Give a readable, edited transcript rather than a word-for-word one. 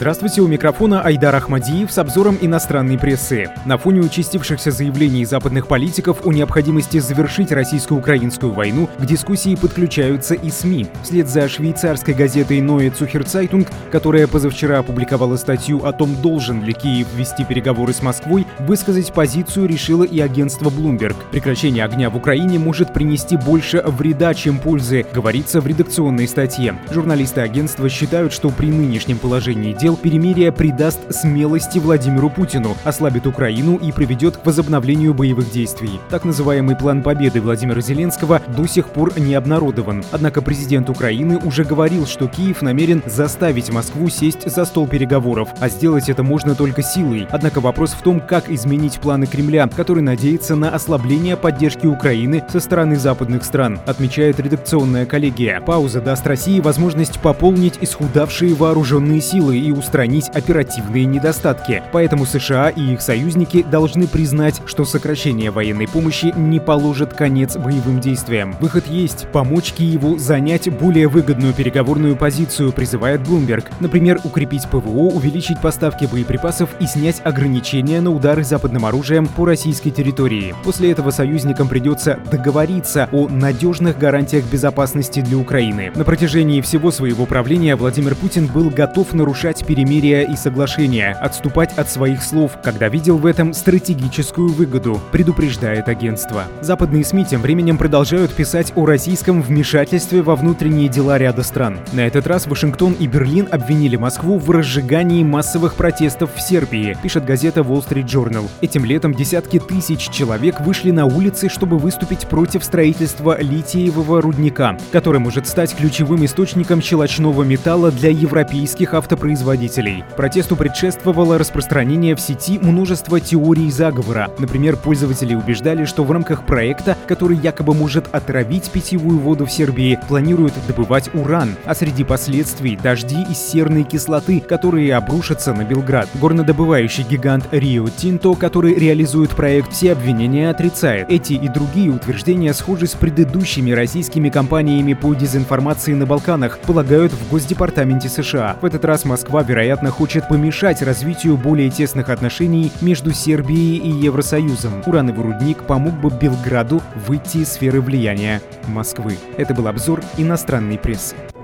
Здравствуйте, у микрофона Айдар Ахмадиев с обзором иностранной прессы. На фоне участившихся заявлений западных политиков о необходимости завершить российско-украинскую войну к дискуссии подключаются и СМИ. Вслед за швейцарской газетой Neue Zürcher Zeitung, которая позавчера опубликовала статью о том, должен ли Киев вести переговоры с Москвой, высказать позицию решило и агентство Bloomberg. Прекращение огня в Украине может принести больше вреда, чем пользы, говорится в редакционной статье. Журналисты агентства считают, что при нынешнем положении дел перемирие придаст смелости Владимиру Путину, ослабит Украину и приведет к возобновлению боевых действий. Так называемый план победы Владимира Зеленского до сих пор не обнародован. Однако президент Украины уже говорил, что Киев намерен заставить Москву сесть за стол переговоров, а сделать это можно только силой. Однако вопрос в том, как изменить планы Кремля, который надеется на ослабление поддержки Украины со стороны западных стран, отмечает редакционная коллегия. Пауза даст России возможность пополнить исхудавшие вооруженные силы и устранить оперативные недостатки. Поэтому США и их союзники должны признать, что сокращение военной помощи не положит конец боевым действиям. Выход есть — помочь Киеву занять более выгодную переговорную позицию, призывает Bloomberg. Например, укрепить ПВО, увеличить поставки боеприпасов и снять ограничения на удары западным оружием по российской территории. После этого союзникам придется договориться о надежных гарантиях безопасности для Украины. На протяжении всего своего правления Владимир Путин был готов нарушать перемирие и соглашения, отступать от своих слов, когда видел в этом стратегическую выгоду, предупреждает агентство. Западные СМИ тем временем продолжают писать о российском вмешательстве во внутренние дела ряда стран. На этот раз Вашингтон и Берлин обвинили Москву в разжигании массовых протестов в Сербии, пишет газета Wall Street Journal. Этим летом десятки тысяч человек вышли на улицы, чтобы выступить против строительства литиевого рудника, который может стать ключевым источником щелочного металла для европейских автопроизводителей. Протесту предшествовало распространение в сети множества теорий заговора. Например, пользователи убеждали, что в рамках проекта, который якобы может отравить питьевую воду в Сербии, планируют добывать уран, а среди последствий — дожди из серной кислоты, которые обрушатся на Белград. Горнодобывающий гигант Rio Tinto, который реализует проект, все обвинения отрицает. Эти и другие утверждения схожи с предыдущими российскими кампаниями по дезинформации на Балканах, полагают в Госдепартаменте США. В этот раз Москва, вероятно, хочет помешать развитию более тесных отношений между Сербией и Евросоюзом. Урановый рудник помог бы Белграду выйти из сферы влияния Москвы. Это был обзор иностранной прессы.